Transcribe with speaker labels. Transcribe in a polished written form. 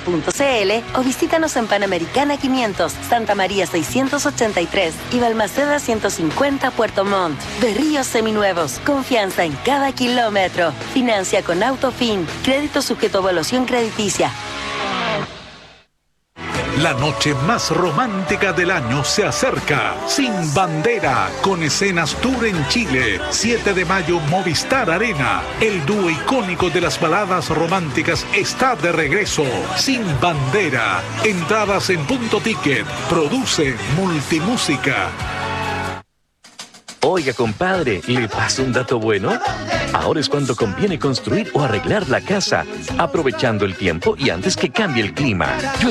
Speaker 1: o visítanos en Panamericana 500, Santa María 683 y Balmaceda 150 Puerto Montt. Berríos seminuevos, confianza en cada kilómetro. Financia con Autofin, crédito sujeto a evaluación crediticia.
Speaker 2: La noche más romántica del año se acerca. Sin Bandera, con escenas tour en Chile. 7 de mayo, Movistar Arena. El dúo icónico de las baladas románticas está de regreso. Sin Bandera. Entradas en Punto Ticket. Produce Multimúsica.
Speaker 3: Oiga, compadre, ¿le paso un dato bueno? Ahora es cuando conviene construir o arreglar la casa, aprovechando el tiempo y antes que cambie el clima.